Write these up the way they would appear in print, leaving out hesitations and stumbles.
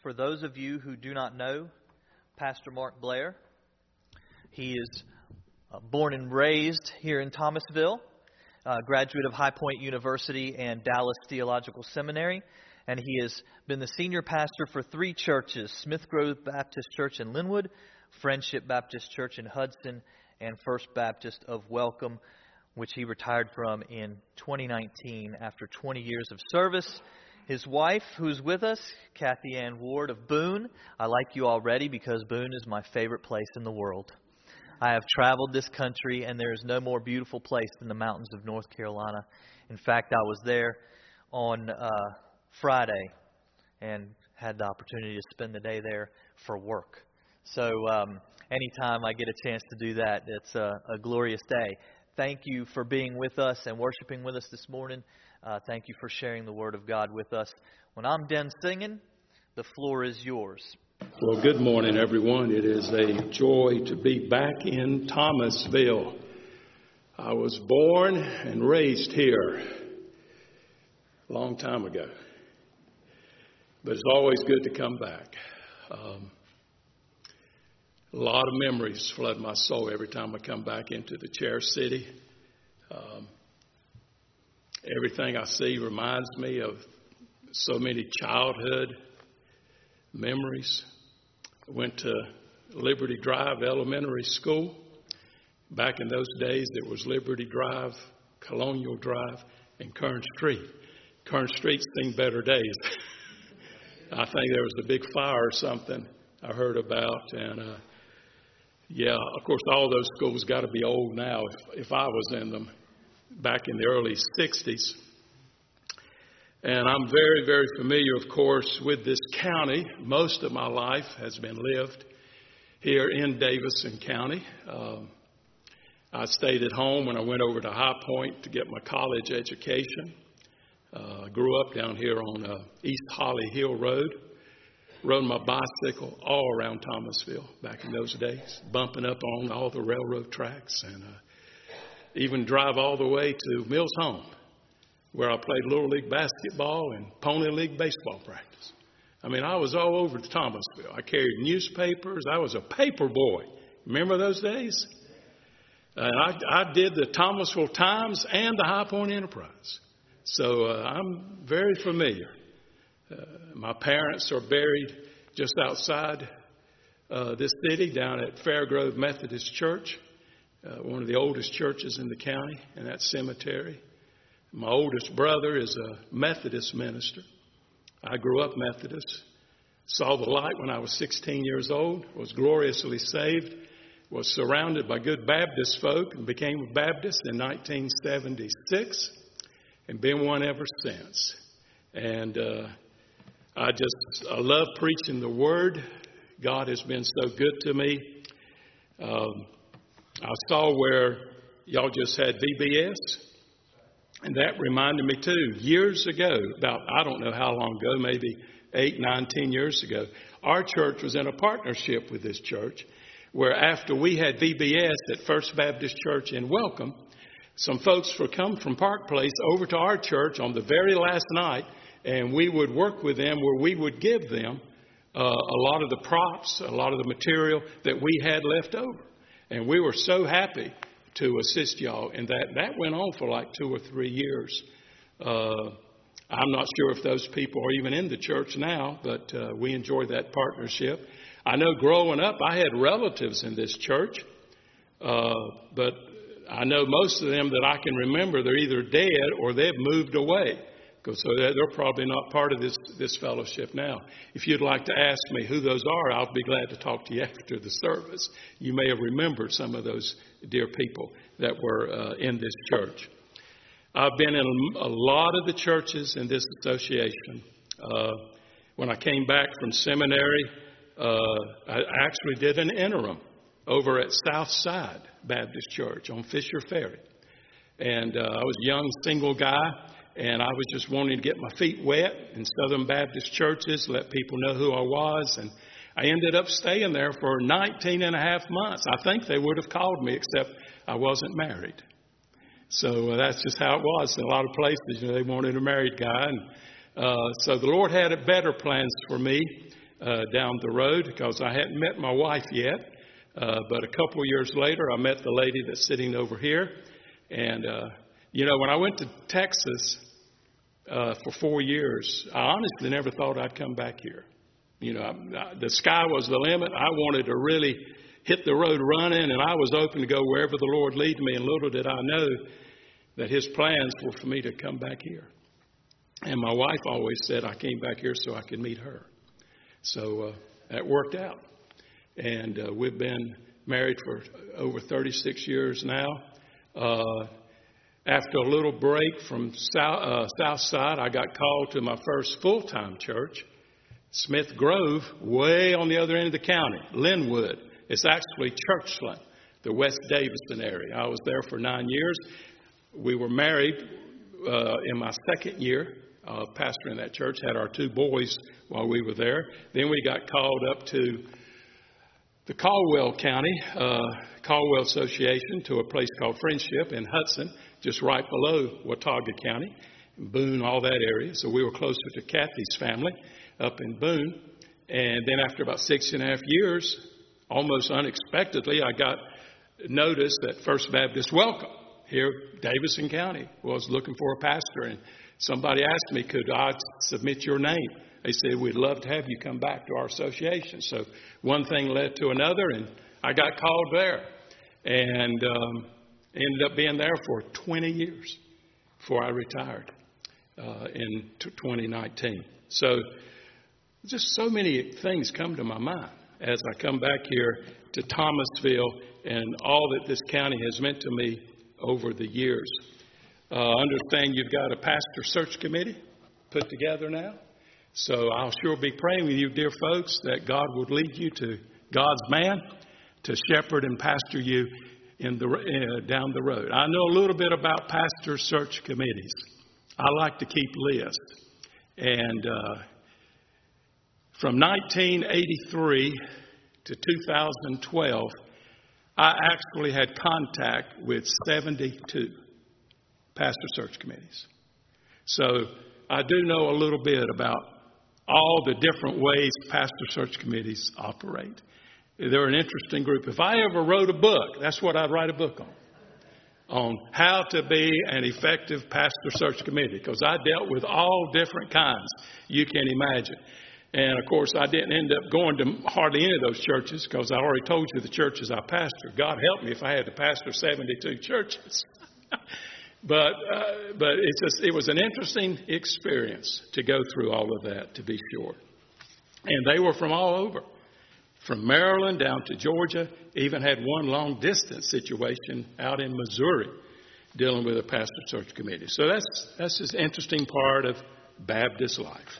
For those of you who do not know Pastor Mark Blair, he is born and raised here in Thomasville, graduate of High Point University and Dallas Theological Seminary, and he has been the senior pastor for 3 churches: Smith Grove Baptist Church in Linwood, Friendship Baptist Church in Hudson, and First Baptist of Welcome, which he retired from in 2019 after 20 years of service. His wife, who's with us, Kathy Ann Ward of Boone. I like you already because Boone is my favorite place in the world. I have traveled this country, and there is no more beautiful place than the mountains of North Carolina. In fact, I was there on Friday and had the opportunity to spend the day there for work. So anytime I get a chance to do that, it's a glorious day. Thank you for being with us and worshiping with us this morning. Thank you for sharing the Word of God with us. When I'm done singing, the floor is yours. Well, good morning, everyone. It is a joy to be back in Thomasville. I was born and raised here a long time ago, but it's always good to come back. A lot of memories flood my soul every time I come back into the Chair City. Everything I see reminds me of so many childhood memories. I went to Liberty Drive Elementary School. Back in those days, it was Liberty Drive, Colonial Drive, and Kern Street. Kern Street's seen better days. I think there was a big fire or something I heard about. And, of course, all those schools got to be old now if I was in them back in the early 60s. And I'm very, very familiar, of course, with this county. Most of my life has been lived here in Davison County. I stayed at home when I went over to High Point to get my college education. I grew up down here on East Holly Hill Road. Rode my bicycle all around Thomasville back in those days, bumping up on all the railroad tracks, and even drive all the way to Mills Home, where I played Little League basketball and Pony League baseball practice. I mean, I was all over Thomasville. I carried newspapers. I was a paper boy. Remember those days? And I did the Thomasville Times and the High Point Enterprise. So I'm very familiar. My parents are buried just outside this city down at Fairgrove Methodist Church, one of the oldest churches in the county, in that cemetery. My oldest brother is a Methodist minister. I grew up Methodist, saw the light when I was 16 years old, was gloriously saved, was surrounded by good Baptist folk, and became a Baptist in 1976, and been one ever since. And I love preaching the Word. God has been so good to me. I saw where y'all just had VBS, and that reminded me too. Years ago, about I don't know how long ago, maybe 8, 9, 10 years ago, our church was in a partnership with this church, where after we had VBS at First Baptist Church in Welcome, some folks were come from Park Place over to our church on the very last night, and we would work with them where we would give them a lot of the props, a lot of the material that we had left over. And we were so happy to assist y'all in that. That went on for like 2 or 3 years. I'm not sure if those people are even in the church now, but we enjoy that partnership. I know growing up, I had relatives in this church, but I know most of them that I can remember, they're either dead or they've moved away. So they're probably not part of this fellowship now. If you'd like to ask me who those are, I'll be glad to talk to you after the service. You may have remembered some of those dear people that were in this church. I've been in a lot of the churches in this association. When I came back from seminary, I actually did an interim over at Southside Baptist Church on Fisher Ferry. And I was a young single guy. And I was just wanting to get my feet wet in Southern Baptist churches, let people know who I was. And I ended up staying there for 19 and a half months. I think they would have called me, except I wasn't married. So that's just how it was. In a lot of places, they wanted a married guy. And so the Lord had better plans for me. down the road because I hadn't met my wife yet. But a couple of years later, I met the lady that's sitting over here. And, when I went to Texas for 4 years, I honestly never thought I'd come back here. The sky was the limit. I wanted to really hit the road running, and I was open to go wherever the Lord lead me. And little did I know that His plans were for me to come back here. And my wife always said I came back here so I could meet her. So that worked out. And we've been married for over 36 years now. After a little break from Southside, I got called to my first full-time church, Smith Grove, way on the other end of the county, Linwood. It's actually Churchland, the West Davison area. I was there for 9 years. We were married in my second year of pastoring that church, had our 2 boys while we were there. Then we got called up to the Caldwell County, Caldwell Association, to a place called Friendship in Hudson, just right below Watauga County, Boone, all that area. So we were closer to Kathy's family up in Boone. And then after about 6.5 years, almost unexpectedly, I got notice that First Baptist Welcome here, Davison County, was looking for a pastor. And somebody asked me, could I submit your name? They said, we'd love to have you come back to our association. So one thing led to another, and I got called there. And ended up being there for 20 years before I retired in 2019. So just so many things come to my mind as I come back here to Thomasville and all that this county has meant to me over the years. Understand you've got a pastor search committee put together now. So I'll sure be praying with you, dear folks, that God would lead you to God's man to shepherd and pastor you down the road. I know a little bit about pastor search committees. I like to keep lists. And from 1983 to 2012, I actually had contact with 72 pastor search committees. So I do know a little bit about all the different ways pastor search committees operate. They're an interesting group. If I ever wrote a book, that's what I'd write a book on how to be an effective pastor search committee, because I dealt with all different kinds you can imagine. And, of course, I didn't end up going to hardly any of those churches because I already told you the churches I pastored. God help me if I had to pastor 72 churches. But it was an interesting experience to go through all of that, to be sure. And they were from all over, from Maryland down to Georgia. Even had one long distance situation out in Missouri dealing with a pastor search committee. So that's an interesting part of Baptist life.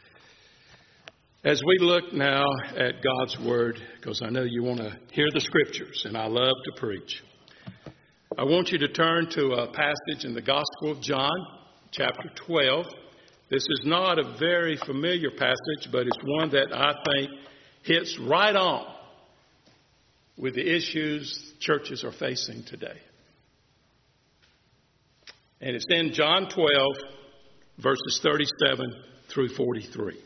As we look now at God's Word, because I know you want to hear the Scriptures, and I love to preach. I want you to turn to a passage in the Gospel of John, chapter 12. This is not a very familiar passage, but it's one that I think hits right on with the issues churches are facing today. And it's in John 12, verses 37 through 43.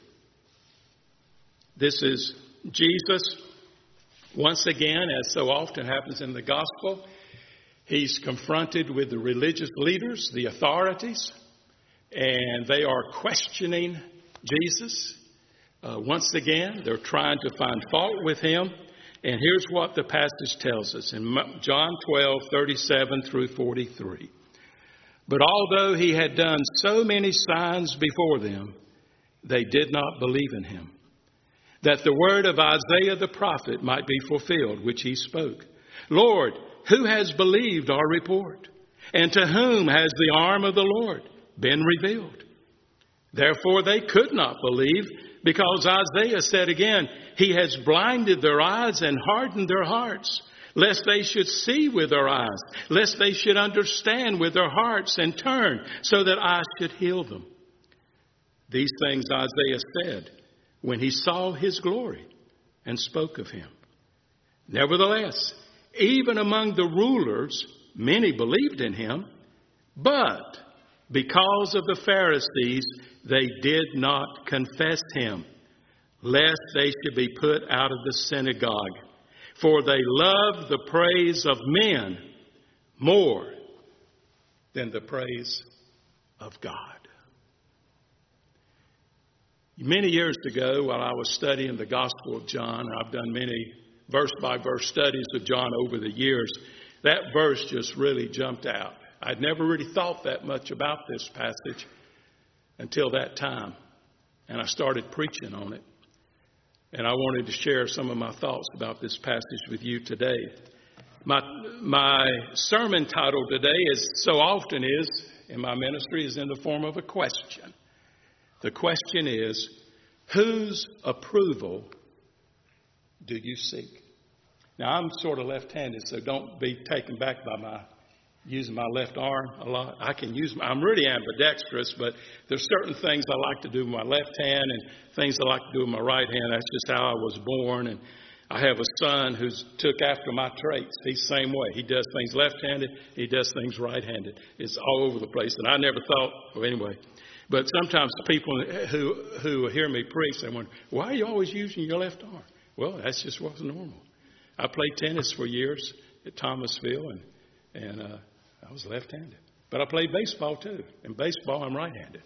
This is Jesus, once again, as so often happens in the gospel. He's confronted with the religious leaders, the authorities, and they are questioning Jesus. Once again, they're trying to find fault with him. And here's what the passage tells us in John 12, 37 through 43. But although he had done so many signs before them, they did not believe in him, that the word of Isaiah the prophet might be fulfilled, which he spoke. Lord, who has believed our report? And to whom has the arm of the Lord been revealed? Therefore they could not believe, because Isaiah said again, he has blinded their eyes and hardened their hearts, lest they should see with their eyes, lest they should understand with their hearts and turn, so that I should heal them. These things Isaiah said when he saw his glory and spoke of him. Nevertheless, even among the rulers, many believed in him, but because of the Pharisees, they did not confess him, lest they should be put out of the synagogue. For they love the praise of men more than the praise of God. Many years ago, while I was studying the Gospel of John, I've done many verse-by-verse studies of John over the years, that verse just really jumped out. I'd never really thought that much about this passage until that time, and I started preaching on it. And I wanted to share some of my thoughts about this passage with you today. My sermon title today, as so often is in my ministry, is in the form of a question. The question is, whose approval do you seek? Now, I'm sort of left-handed, so don't be taken back by using my left arm a lot. I'm really ambidextrous, but there's certain things I like to do with my left hand and things I like to do with my right hand. That's just how I was born. And I have a son who's took after my traits. He's the same way. He does things left-handed. He does things right-handed. It's all over the place. And I never thought, well, anyway. But sometimes people who hear me preach, they wonder, why are you always using your left arm? Well, that's just what's normal. I played tennis for years at Thomasville, and I was left-handed. But I played baseball, too. In baseball, I'm right-handed.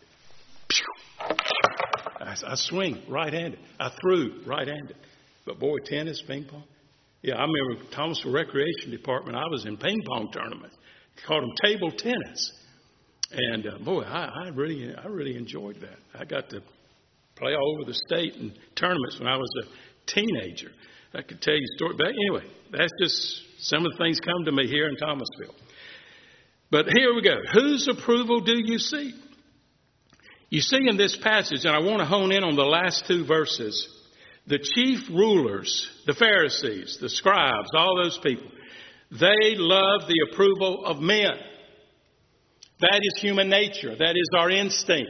I swing right-handed. I threw right-handed. But, boy, tennis, ping pong. Yeah, I remember Thomasville Recreation Department, I was in ping pong tournaments. Called them table tennis. And, boy, I really enjoyed that. I got to play all over the state in tournaments when I was a teenager. I could tell you a story. But anyway, that's just some of the things come to me here in Thomasville. But here we go. Whose approval do you seek? You see in this passage, and I want to hone in on the last two verses, the chief rulers, the Pharisees, the scribes, all those people, they love the approval of men. That is human nature. That is our instinct.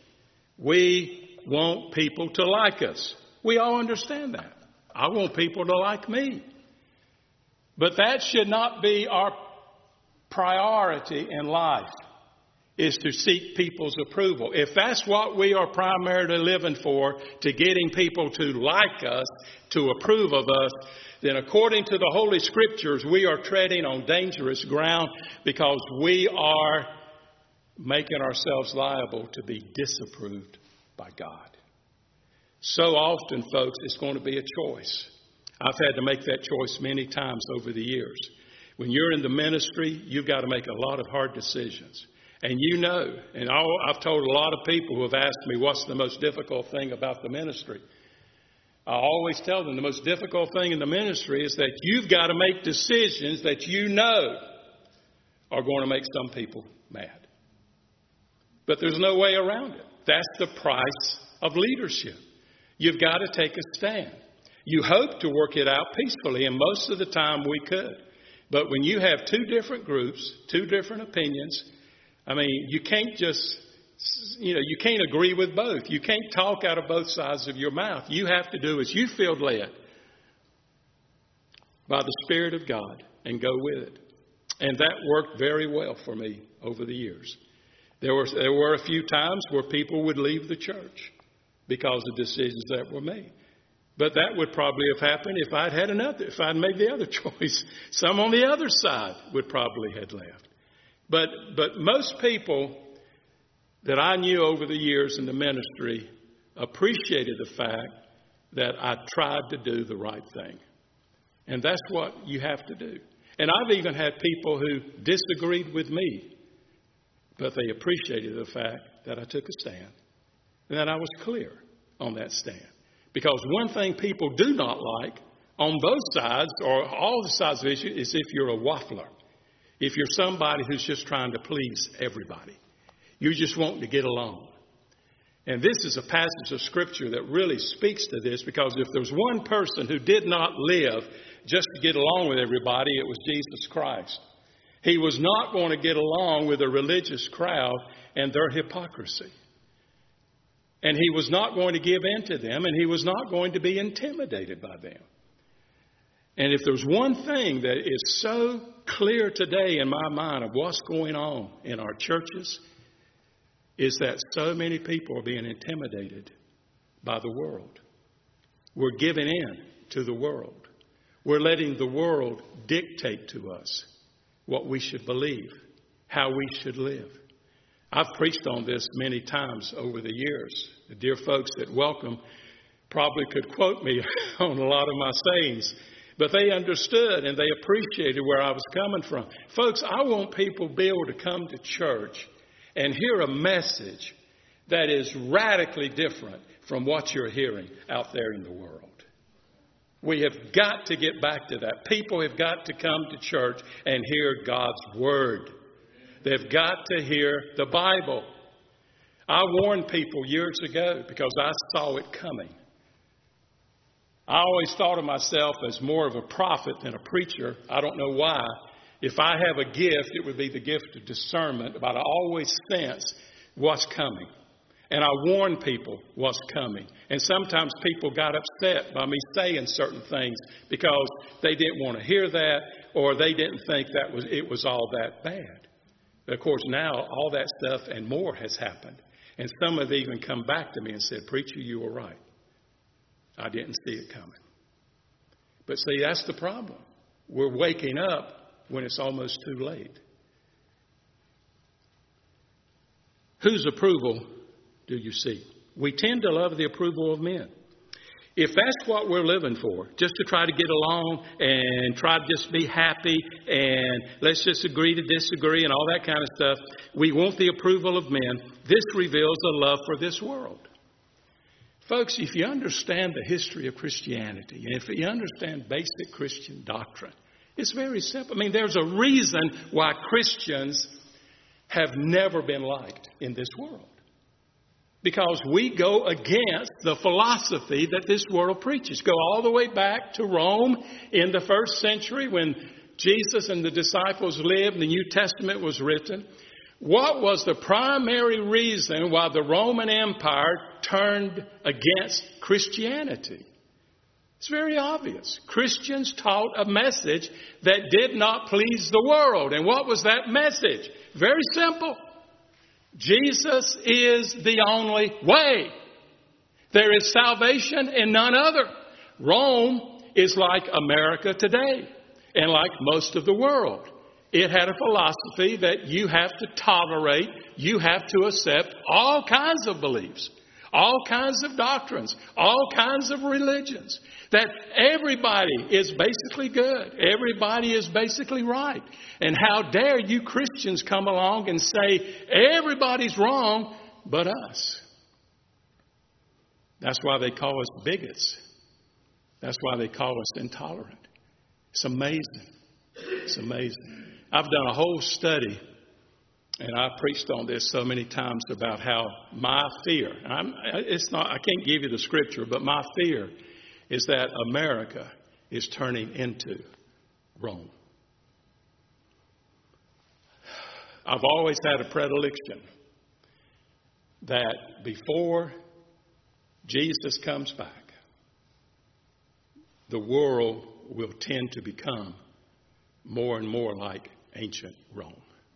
We want people to like us. We all understand that. I want people to like me. But that should not be our priority in life, is to seek people's approval. If that's what we are primarily living for, to getting people to like us, to approve of us, then according to the Holy Scriptures, we are treading on dangerous ground because we are making ourselves liable to be disapproved by God. So often, folks, it's going to be a choice. I've had to make that choice many times over the years. When you're in the ministry, you've got to make a lot of hard decisions. And you know, and I've told a lot of people who have asked me what's the most difficult thing about the ministry. I always tell them the most difficult thing in the ministry is that you've got to make decisions that you know are going to make some people mad. But there's no way around it. That's the price of leadership. You've got to take a stand. You hope to work it out peacefully, and most of the time we could. But when you have two different groups, two different opinions, I mean, you can't just, you can't agree with both. You can't talk out of both sides of your mouth. You have to do as you feel led by the Spirit of God and go with it. And that worked very well for me over the years. There were a few times where people would leave the church because of decisions that were made. But that would probably have happened if I'd made the other choice. Some on the other side would probably have left. But most people that I knew over the years in the ministry appreciated the fact that I tried to do the right thing. And that's what you have to do. And I've even had people who disagreed with me, but they appreciated the fact that I took a stand and that I was clear on that stand. Because one thing people do not like on both sides or all the sides of the issue is if you're a waffler. If you're somebody who's just trying to please everybody. You just want to get along. And this is a passage of Scripture that really speaks to this, because if there's one person who did not live just to get along with everybody, it was Jesus Christ. He was not going to get along with a religious crowd and their hypocrisy. And he was not going to give in to them, and he was not going to be intimidated by them. And if there's one thing that is so clear today in my mind of what's going on in our churches, is that so many people are being intimidated by the world. We're giving in to the world. We're letting the world dictate to us what we should believe, how we should live. I've preached on this many times over the years. The dear folks that welcome probably could quote me on a lot of my sayings, but they understood and they appreciated where I was coming from. Folks, I want people to be able to come to church and hear a message that is radically different from what you're hearing out there in the world. We have got to get back to that. People have got to come to church and hear God's Word. They've got to hear the Bible. I warned people years ago because I saw it coming. I always thought of myself as more of a prophet than a preacher. I don't know why. If I have a gift, it would be the gift of discernment, but I always sense what's coming. And I warn people what's coming. And sometimes people got upset by me saying certain things because they didn't want to hear that or they didn't think it was all that bad. But of course, now all that stuff and more has happened. And some have even come back to me and said, "Preacher, you were right. I didn't see it coming." But see, that's the problem. We're waking up when it's almost too late. Whose approval do you seek? We tend to love the approval of men. If that's what we're living for, just to try to get along and try to just be happy and let's just agree to disagree and all that kind of stuff, we want the approval of men. This reveals a love for this world. Folks, if you understand the history of Christianity and if you understand basic Christian doctrine, it's very simple. I mean, there's a reason why Christians have never been liked in this world. Because we go against the philosophy that this world preaches. Go all the way back to Rome in the first century when Jesus and the disciples lived and the New Testament was written. What was the primary reason why the Roman Empire turned against Christianity? It's very obvious. Christians taught a message that did not please the world. And what was that message? Very simple. Jesus is the only way. There is salvation in none other. Rome is like America today and like most of the world. It had a philosophy that you have to tolerate, you have to accept all kinds of beliefs, all kinds of doctrines, all kinds of religions. That everybody is basically good. Everybody is basically right. And how dare you Christians come along and say everybody's wrong but us. That's why they call us bigots. That's why they call us intolerant. It's amazing. It's amazing. I've done a whole study, and I've preached on this so many times about how my fear, I can't give you the scripture, but my fear is that America is turning into Rome. I've always had a predilection that before Jesus comes back, the world will tend to become more and more like ancient Rome.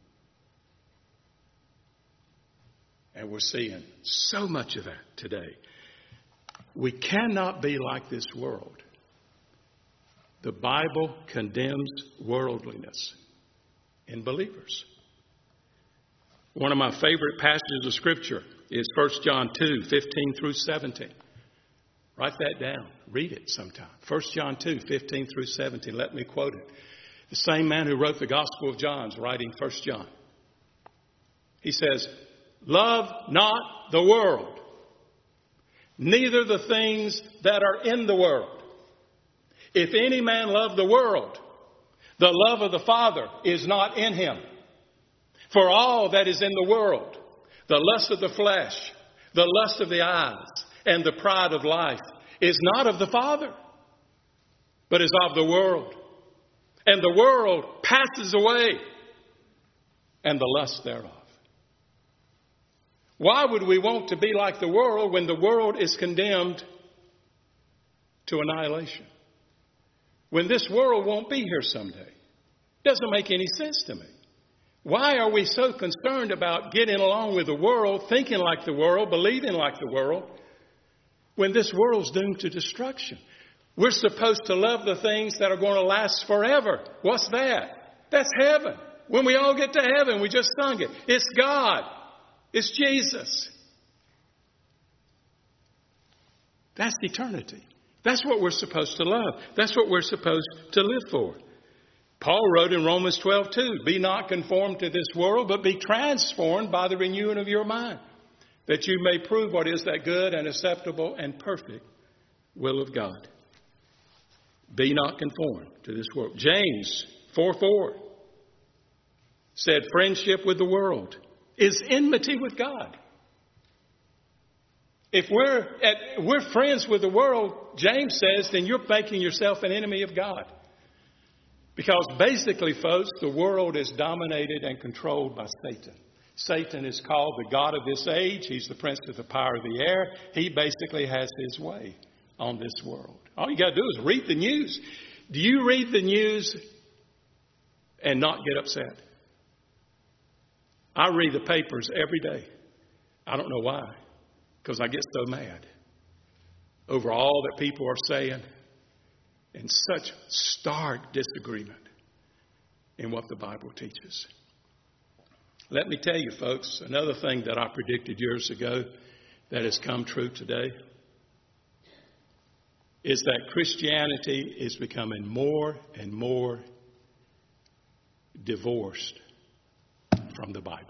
And we're seeing so much of that today. We cannot be like this world. The Bible condemns worldliness in believers. One of my favorite passages of Scripture is 1 John 2, 15 through 17. Write that down. Read it sometime. 1 John 2, 15 through 17. Let me quote it. The same man who wrote the Gospel of John is writing 1 John. He says, "Love not the world, neither the things that are in the world. If any man love the world, the love of the Father is not in him. For all that is in the world, the lust of the flesh, the lust of the eyes, and the pride of life, is not of the Father, but is of the world. And the world passes away, and the lust thereof." Why would we want to be like the world when the world is condemned to annihilation? When this world won't be here someday? Doesn't make any sense to me. Why are we so concerned about getting along with the world, thinking like the world, believing like the world, when this world's doomed to destruction. We're supposed to love the things that are going to last forever. What's that? That's heaven. When we all get to heaven, we just sung it. It's God. It's Jesus. That's eternity. That's what we're supposed to love. That's what we're supposed to live for. Paul wrote in Romans 12:2, be not conformed to this world, but be transformed by the renewing of your mind, that you may prove what is that good and acceptable and perfect will of God. Be not conformed to this world. James 4:4 said friendship with the world is enmity with God. If we're friends with the world, James says, then you're making yourself an enemy of God. Because basically, folks, the world is dominated and controlled by Satan. Satan is called the god of this age. He's the prince of the power of the air. He basically has his way on this world. All you got to do is read the news. Do you read the news and not get upset? I read the papers every day. I don't know why. Because I get so mad over all that people are saying in such stark disagreement in what the Bible teaches. Let me tell you, folks, another thing that I predicted years ago that has come true today is that Christianity is becoming more and more divorced from the Bible.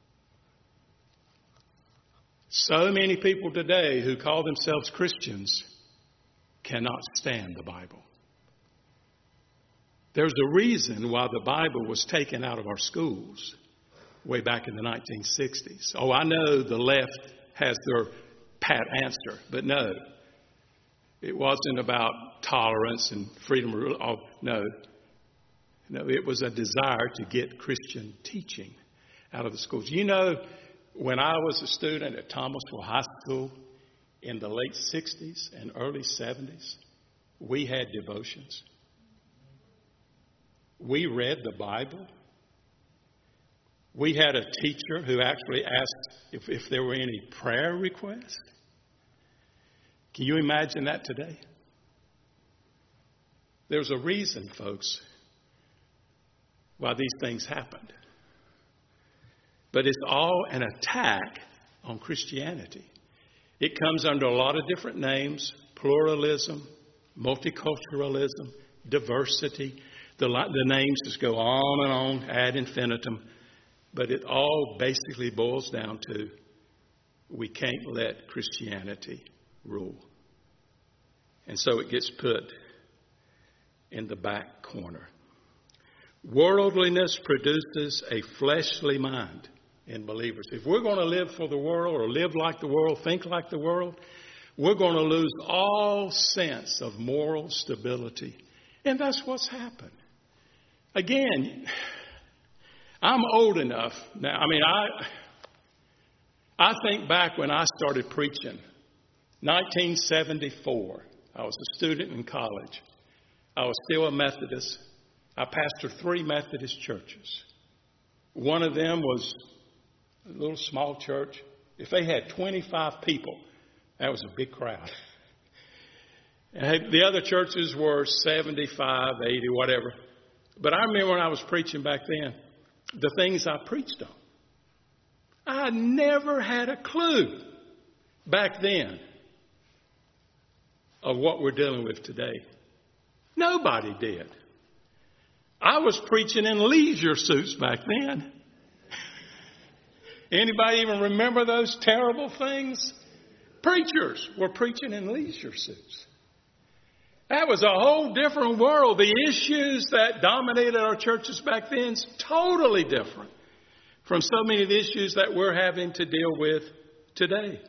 So many people today who call themselves Christians cannot stand the Bible. There's a reason why the Bible was taken out of our schools way back in the 1960s. Oh, I know the left has their pat answer, but no. It wasn't about tolerance and freedom of no. No, it was a desire to get Christian teaching out of the schools. You know, when I was a student at Thomasville High School in the late 60s and early 70s, we had devotions. We read the Bible. We had a teacher who actually asked if there were any prayer requests. Can you imagine that today? There's a reason, folks, why these things happened. But it's all an attack on Christianity. It comes under a lot of different names: pluralism, multiculturalism, diversity. The names just go on and on ad infinitum. But it all basically boils down to we can't let Christianity rule. And so it gets put in the back corner. Worldliness produces a fleshly mind in believers. If we're going to live for the world or live like the world, think like the world, we're going to lose all sense of moral stability. And that's what's happened. Again, I'm old enough now. I mean, I think back when I started preaching, 1974. I was a student in college. I was still a Methodist. I pastored 3 Methodist churches. One of them was a little small church. If they had 25 people, that was a big crowd. And the other churches were 75, 80, whatever. But I remember when I was preaching back then, the things I preached on. I never had a clue back then of what we're dealing with today. Nobody did. I was preaching in leisure suits back then. Anybody even remember those terrible things? Preachers were preaching in leisure suits. That was a whole different world. The issues that dominated our churches back then is totally different from so many of the issues that we're having to deal with today.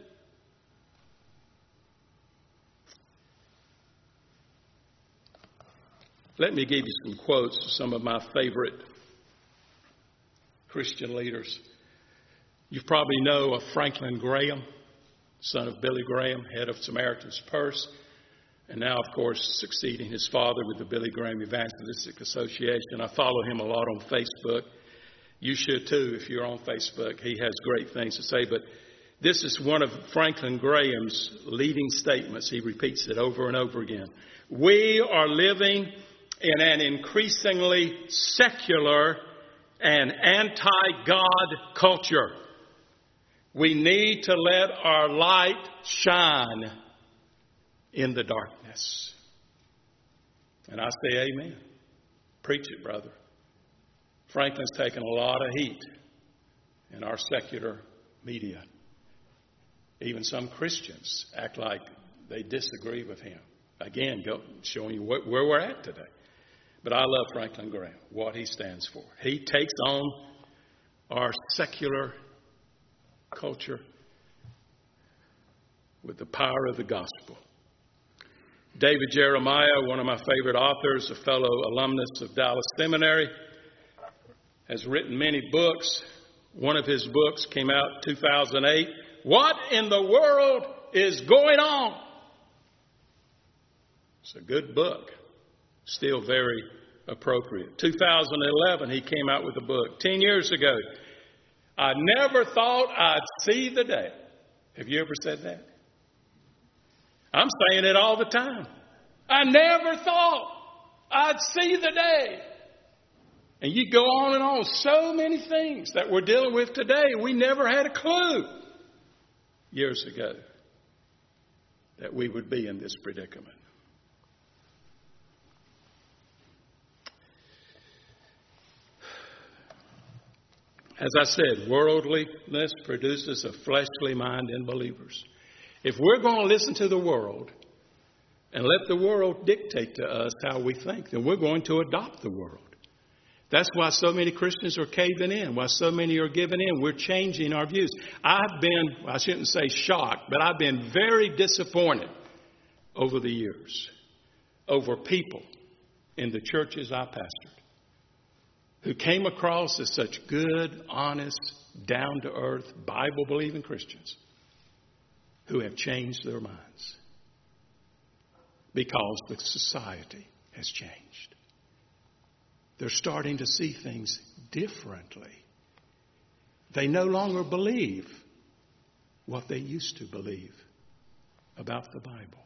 Let me give you some quotes of some of my favorite Christian leaders. You probably know of Franklin Graham, son of Billy Graham, head of Samaritan's Purse, and now, of course, succeeding his father with the Billy Graham Evangelistic Association. I follow him a lot on Facebook. You should too if you're on Facebook. He has great things to say. But This is one of Franklin Graham's leading statements. He repeats it over and over again. We are living in an increasingly secular and anti-God culture. We need to let our light shine in the darkness. And I say amen. Preach it, brother. Franklin's taken a lot of heat in our secular media. Even some Christians act like they disagree with him. Again, showing you where we're at today. But I love Franklin Graham, what he stands for. He takes on our secular culture with the power of the gospel. David Jeremiah, one of my favorite authors, a fellow alumnus of Dallas Seminary, has written many books. One of his books came out in 2008. What in the world is going on? It's a good book. Still very appropriate. 2011, he came out with a book. 10 years ago, I never thought I'd see the day. Have you ever said that? I'm saying it all the time. I never thought I'd see the day. And you go on and on. So many things that we're dealing with today. We never had a clue years ago that we would be in this predicament. As I said, worldliness produces a fleshly mind in believers. If we're going to listen to the world and let the world dictate to us how we think, then we're going to adopt the world. That's why so many Christians are caving in, why so many are giving in. We're changing our views. I've been, I shouldn't say shocked, but I've been very disappointed over the years over people in the churches I pastored who came across as such good, honest, down-to-earth, Bible-believing Christians who have changed their minds because the society has changed. They're starting to see things differently. They no longer believe what they used to believe about the Bible.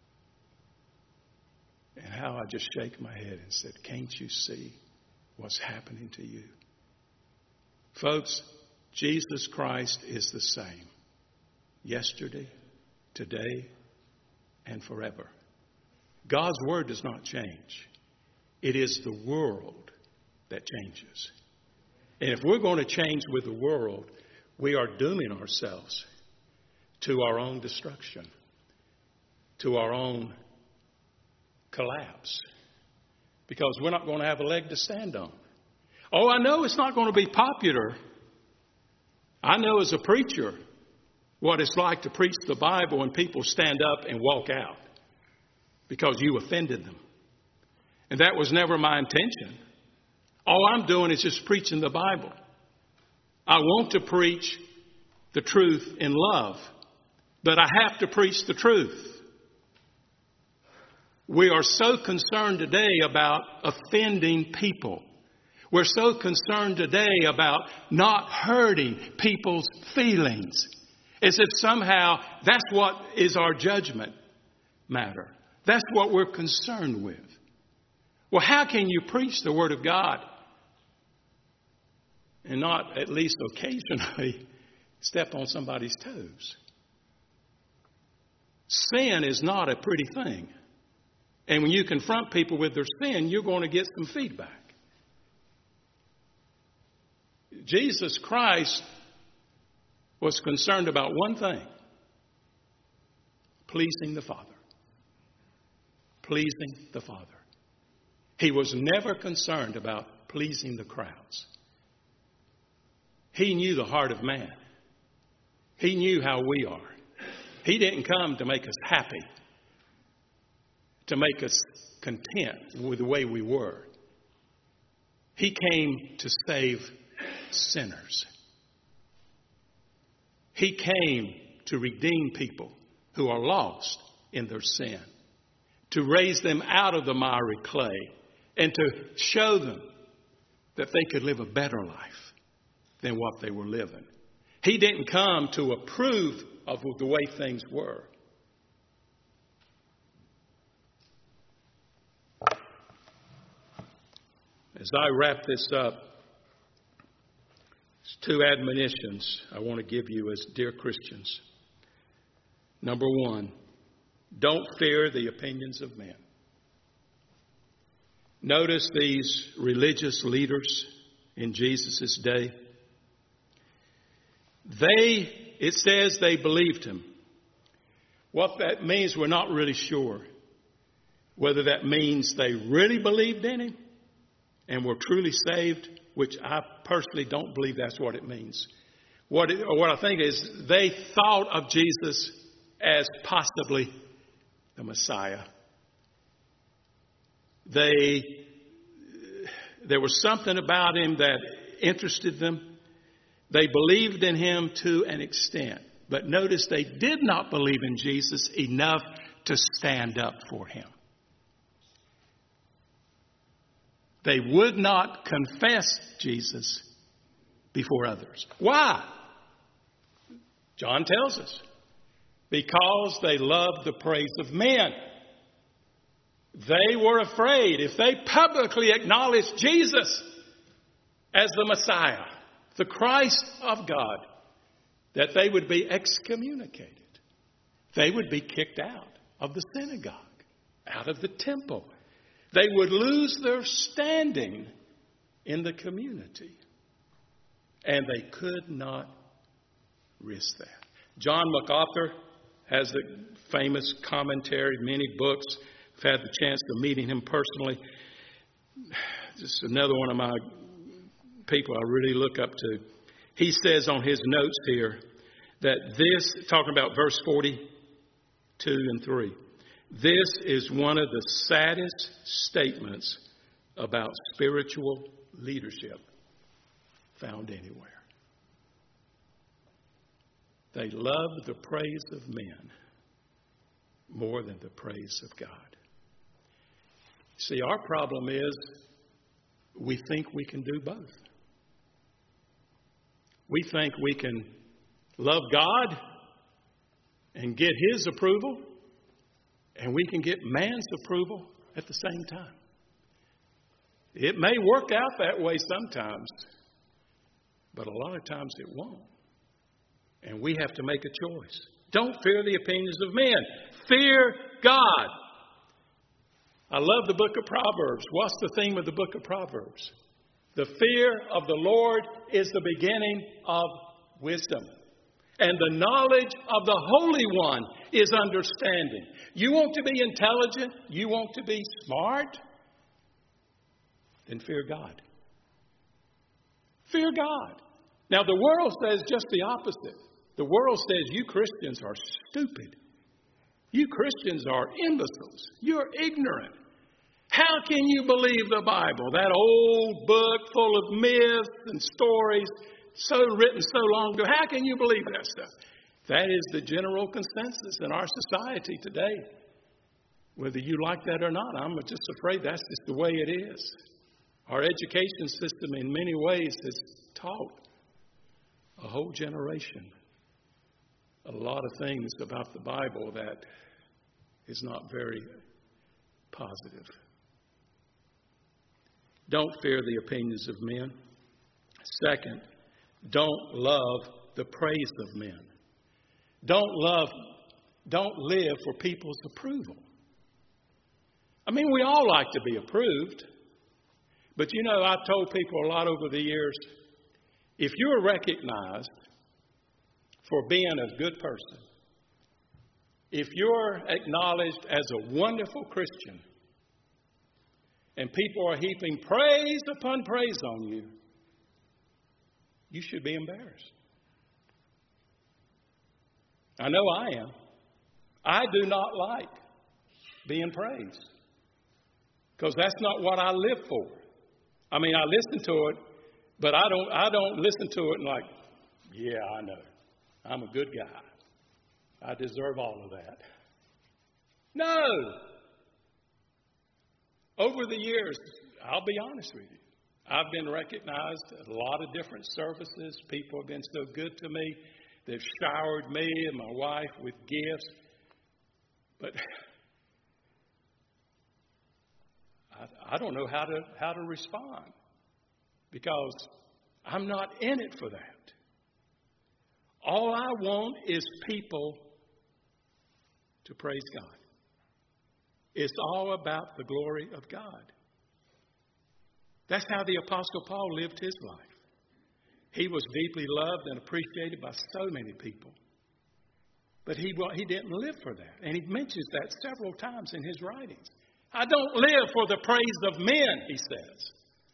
And how I just shake my head and said, can't you see what's happening to you? Folks, Jesus Christ is the same. Yesterday, today, and forever. God's word does not change. It is the world that changes. And if we're going to change with the world, we are dooming ourselves to our own destruction, to our own collapse, because we're not going to have a leg to stand on. Oh, I know it's not going to be popular. I know as a preacher what it's like to preach the Bible and people stand up and walk out because you offended them. And that was never my intention. All I'm doing is just preaching the Bible. I want to preach the truth in love, but I have to preach the truth. We are so concerned today about offending people. We're so concerned today about not hurting people's feelings. As if somehow that's what is our judgment matter. That's what we're concerned with. Well, how can you preach the Word of God and not at least occasionally step on somebody's toes? Sin is not a pretty thing. And when you confront people with their sin, you're going to get some feedback. Jesus Christ was concerned about one thing: pleasing the Father. Pleasing the Father. He was never concerned about pleasing the crowds. He knew the heart of man. He knew how we are. He didn't come to make us happy, to make us content with the way we were. He came to save sinners. He came to redeem people who are lost in their sin, to raise them out of the miry clay, and to show them that they could live a better life than what they were living. He didn't come to approve of the way things were. As I wrap this up, there's two admonitions I want to give you as dear Christians. Number one, don't fear the opinions of men. Notice these religious leaders in Jesus' day. It says they believed him. What that means, we're not really sure. Whether that means they really believed in him and were truly saved, which I personally don't believe that's what it means. What I think is they thought of Jesus as possibly the Messiah. There was something about him that interested them. They believed in him to an extent. But notice they did not believe in Jesus enough to stand up for him. They would not confess Jesus before others. Why? John tells us. Because they loved the praise of men. They were afraid if they publicly acknowledged Jesus as the Messiah, the Christ of God, that they would be excommunicated. They would be kicked out of the synagogue, out of the temple. They would lose their standing in the community. And they could not risk that. John MacArthur has the famous commentary, many books. I've had the chance of meeting him personally. Just another one of my people I really look up to. He says on his notes here that this, talking about verse 42 and 3, this is one of the saddest statements about spiritual leadership found anywhere. They love the praise of men more than the praise of God. See, our problem is we think we can do both. We think we can love God and get His approval, and we can get man's approval at the same time. It may work out that way sometimes, but a lot of times it won't. And we have to make a choice. Don't fear the opinions of men. Fear God. I love the book of Proverbs. What's the theme of the book of Proverbs? The fear of the Lord is the beginning of wisdom. And the knowledge of the Holy One is understanding. You want to be intelligent? You want to be smart? Then fear God. Fear God. Now, the world says just the opposite. The world says you Christians are stupid. You Christians are imbeciles. You're ignorant. How can you believe the Bible, that old book full of myths and stories, written so long ago? How can you believe that stuff? That is the general consensus in our society today. Whether you like that or not, I'm just afraid that's just the way it is. Our education system in many ways has taught a whole generation a lot of things about the Bible that is not very positive. Don't fear the opinions of men. Second, don't love the praise of men. Don't live for people's approval. I mean, we all like to be approved. But you know, I've told people a lot over the years, if you're recognized for being a good person, if you're acknowledged as a wonderful Christian, and people are heaping praise upon praise on you, you should be embarrassed. I know I am. I do not like being praised, because that's not what I live for. I mean, I listen to it, but I don't listen to it and like, yeah, I know. I'm a good guy. I deserve all of that. No. Over the years, I'll be honest with you, I've been recognized at a lot of different services. People have been so good to me. They've showered me and my wife with gifts. But I don't know how to respond, because I'm not in it for that. All I want is people to praise God. It's all about the glory of God. That's how the Apostle Paul lived his life. He was deeply loved and appreciated by so many people. But he didn't live for that. And he mentions that several times in his writings. I don't live for the praise of men, he says.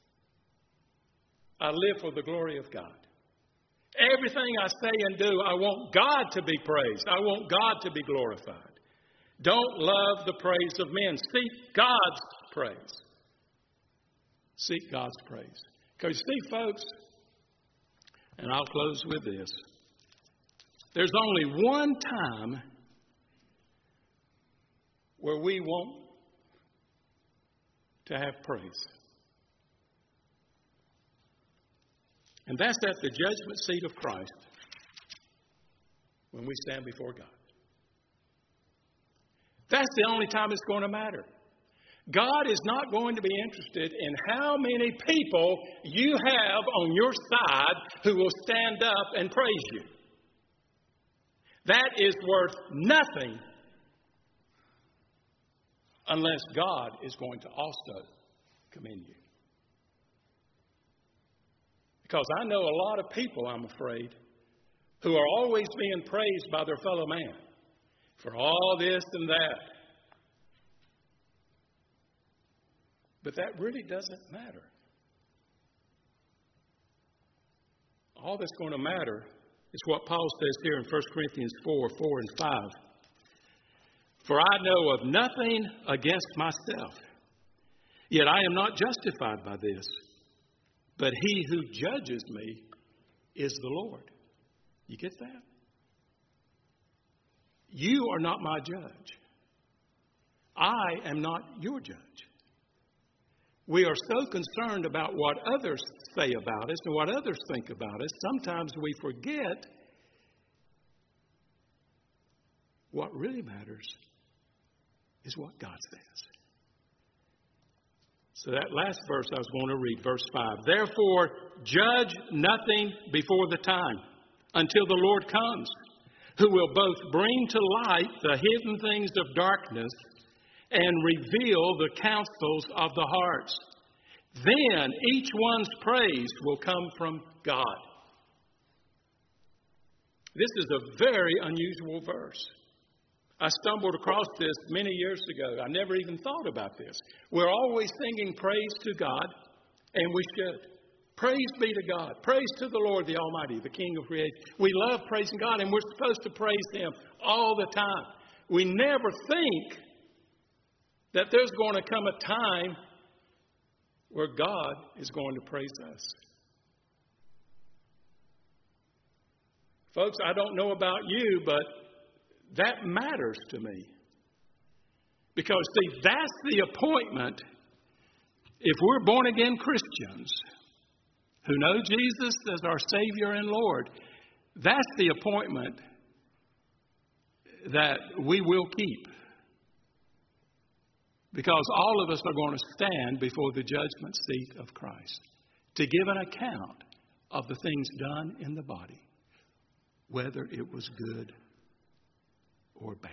I live for the glory of God. Everything I say and do, I want God to be praised. I want God to be glorified. Don't love the praise of men. Seek God's praise. Seek God's praise. Because you see, folks, and I'll close with this. There's only one time where we want to have praise. And that's at the judgment seat of Christ, when we stand before God. That's the only time it's going to matter. God is not going to be interested in how many people you have on your side who will stand up and praise you. That is worth nothing unless God is going to also commend you. Because I know a lot of people, I'm afraid, who are always being praised by their fellow man for all this and that. But that really doesn't matter. All that's going to matter is what Paul says here in 1 Corinthians 4 and 5. For I know of nothing against myself, yet I am not justified by this. But he who judges me is the Lord. You get that? You are not my judge. I am not your judge. We are so concerned about what others say about us and what others think about us, sometimes we forget what really matters is what God says. So that last verse I was going to read, verse 5. Therefore, judge nothing before the time, until the Lord comes, who will both bring to light the hidden things of darkness and reveal the counsels of the hearts. Then each one's praise will come from God. This is a very unusual verse. I stumbled across this many years ago. I never even thought about this. We're always singing praise to God, and we should. Praise be to God. Praise to the Lord, the Almighty, the King of creation. We love praising God, and we're supposed to praise Him all the time. We never think that there's going to come a time where God is going to praise us. Folks, I don't know about you, but that matters to me. Because, see, that's the appointment. If we're born again Christians who know Jesus as our Savior and Lord, that's the appointment that we will keep. Because all of us are going to stand before the judgment seat of Christ to give an account of the things done in the body, whether it was good or bad.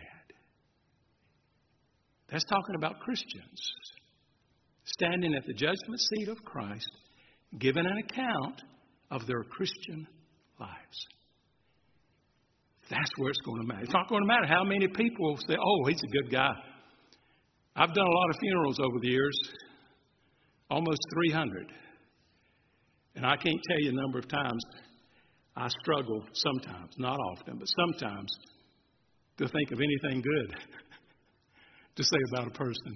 That's talking about Christians standing at the judgment seat of Christ, giving an account of their Christian lives. That's where it's going to matter. It's not going to matter how many people say, oh, he's a good guy. I've done a lot of funerals over the years, almost 300. And I can't tell you the number of times I struggle sometimes, not often, but sometimes to think of anything good to say about a person.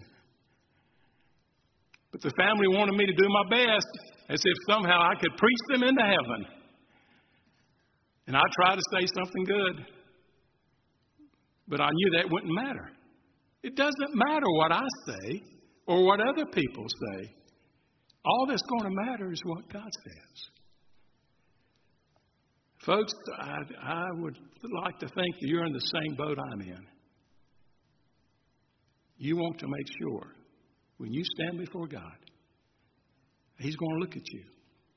But the family wanted me to do my best as if somehow I could preach them into heaven. And I tried to say something good. But I knew that wouldn't matter. It doesn't matter what I say or what other people say. All that's going to matter is what God says. Folks, I would like to think that you're in the same boat I'm in. You want to make sure when you stand before God, He's going to look at you.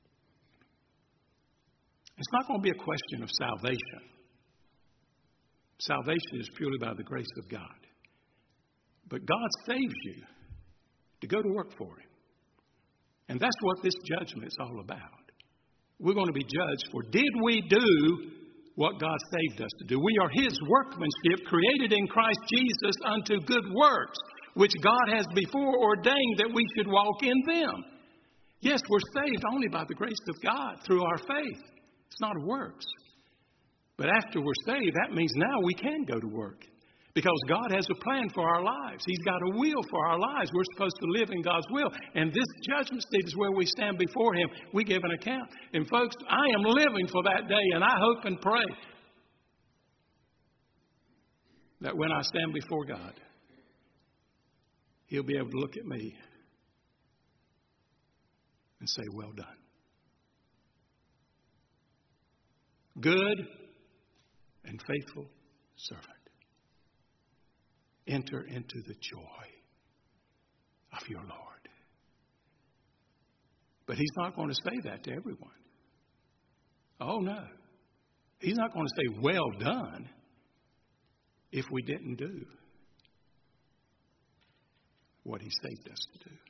It's not going to be a question of salvation. Salvation is purely by the grace of God. But God saves you to go to work for Him. And that's what this judgment is all about. We're going to be judged for, did we do what God saved us to do? We are His workmanship, created in Christ Jesus unto good works, which God has before ordained that we should walk in them. Yes, we're saved only by the grace of God through our faith. It's not of works. But after we're saved, that means now we can go to work. Because God has a plan for our lives. He's got a will for our lives. We're supposed to live in God's will. And this judgment seat is where we stand before Him. We give an account. And folks, I am living for that day, and I hope and pray that when I stand before God, He'll be able to look at me and say, well done. Good and faithful servant. Enter into the joy of your Lord. But He's not going to say that to everyone. Oh, no. He's not going to say, well done, if we didn't do what He saved us to do.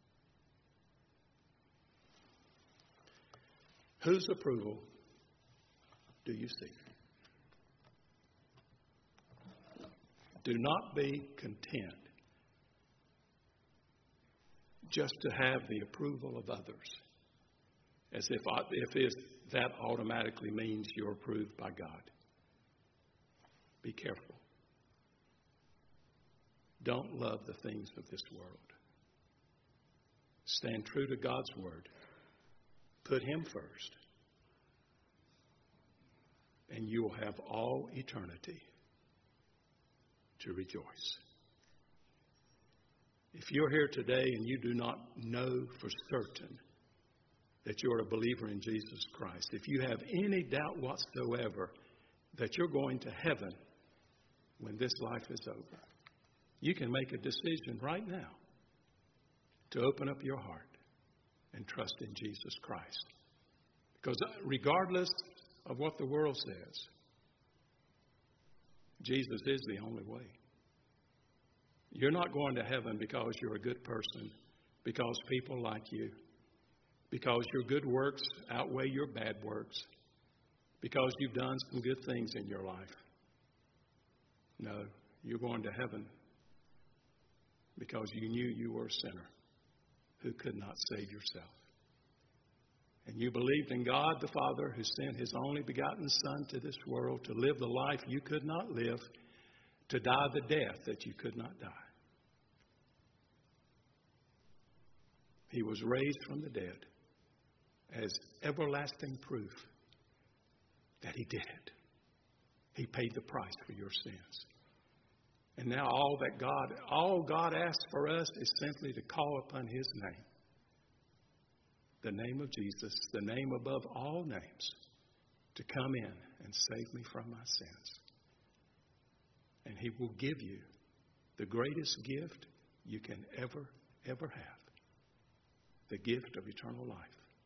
Whose approval do you seek? Do not be content just to have the approval of others, as if that automatically means you're approved by God. Be careful. Don't love the things of this world. Stand true to God's word. Put Him first. And you will have all eternity to rejoice. If you're here today and you do not know for certain that you're a believer in Jesus Christ, if you have any doubt whatsoever that you're going to heaven when this life is over, you can make a decision right now to open up your heart and trust in Jesus Christ. Because regardless of what the world says, Jesus is the only way. You're not going to heaven because you're a good person, because people like you, because your good works outweigh your bad works, because you've done some good things in your life. No, you're going to heaven because you knew you were a sinner who could not save yourself. And you believed in God the Father, who sent His only begotten Son to this world to live the life you could not live, to die the death that you could not die. He was raised from the dead as everlasting proof that He did it. He paid the price for your sins. And now all God asks for us is simply to call upon His name. The name of Jesus, the name above all names, to come in and save me from my sins. And He will give you the greatest gift you can ever have. The gift of eternal life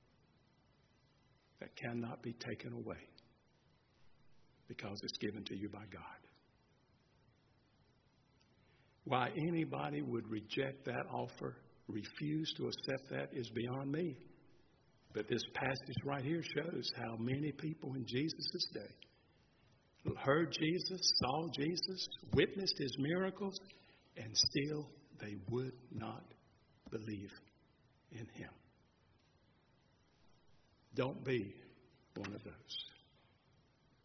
that cannot be taken away because it's given to you by God. Why anybody would reject that offer, refuse to accept that, is beyond me. But this passage right here shows how many people in Jesus' day heard Jesus, saw Jesus, witnessed His miracles, and still they would not believe in Him. Don't be one of those.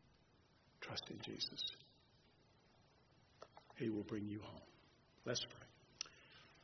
Trust in Jesus. He will bring you home. Let's pray.